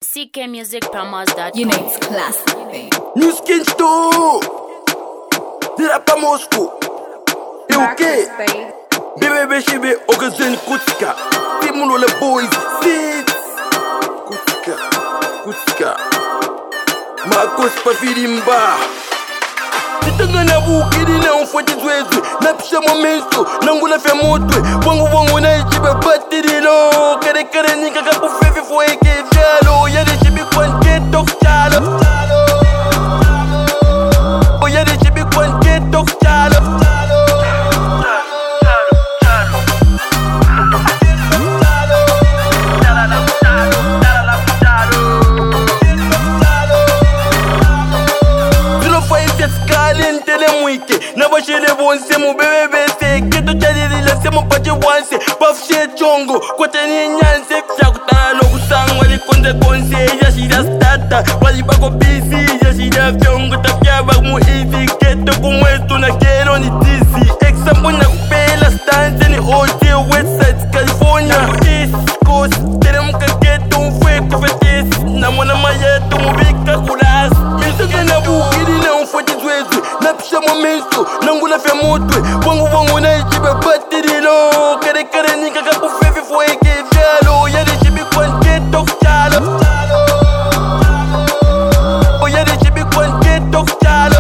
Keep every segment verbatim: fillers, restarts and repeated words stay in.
C K Music Promos dot com. You know it's classic, babe. New skin store. Did up a Moscow. You okay? Baby, baby, she be Ogazen Kutka. Timulo le boys. Sit. Kutka. Kutka. Marcos Pafirimba. Titanga na bukiri na umfuati zwezwe. Napisha momento. Nangula fe motwe. Wangu wangu na ichibe batirilo. Kare kare nika kakufefi fueke vyalo. Yade chibi kwanke tok chalo. Yade chibi kwanke tok chalo. Never share the one say mo bebe say get to tell you the say mo paje one say puff share chongo kote ni nyanse fyakuta no kusangwa ni konde konse ya shida starta wali bako busy ya shida fyongo tapyaba mu easy get to kumwetu na kero ni dizzy example na kupela stance ni hotel west side California east coast teremka get to fwe kofetis na mwana mayetu mubika kulas misuke na bukiri na umfuati zwezwe napisha momento nangula fe motwe wangu wangu na ichibe batirilo kare kare nika kakufefi fueke vyalo yade chibi kwanke tok chalo yade chibi kwanke tok chalo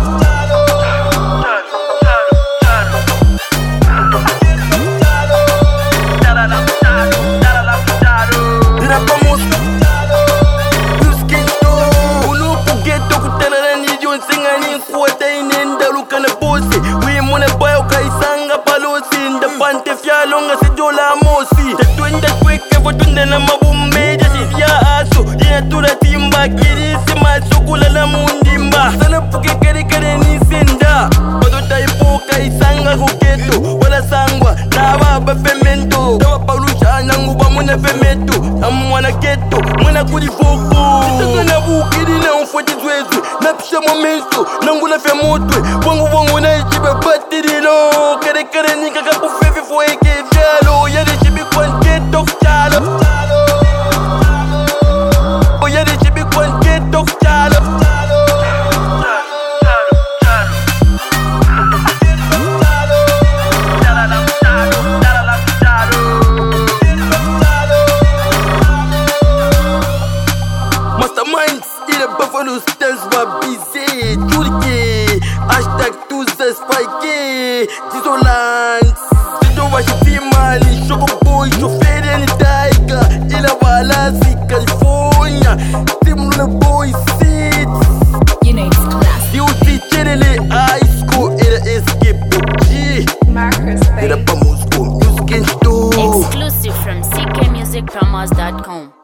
Longa se jola mosi te twende kweke votunde na mabumbe jasi ya aso dina tura timba kiri sima sukula na mundimba sana puke kere kere ni senda bado taipoka isanga kuketo wala sangwa na baba femento dawa paulusha nangu ba muna femento amwana keto mwana kulifoko sitaka na bukiri na umfuati zwezwe napisha momento nangula fe motwe wangu wangu na ichibe batirilo kere kere nika kakufefi fueke vyalo yade chibi kwanke tok chalo yade chibi kwanke tok chalo Masterminds in a Buffalo stands by busy Turkey hashtag two zero spike Disolance Washitimani, Shoko Boy, Shoferi and Tiger, Ila Balasi, California, Timula Boy, Sit. You know it's classic. You see, Chenele, High School, Ila Escape, G. Marcus, babe. Ila Pamusco, Music and Store. Exclusive from C K Music Promos dot com.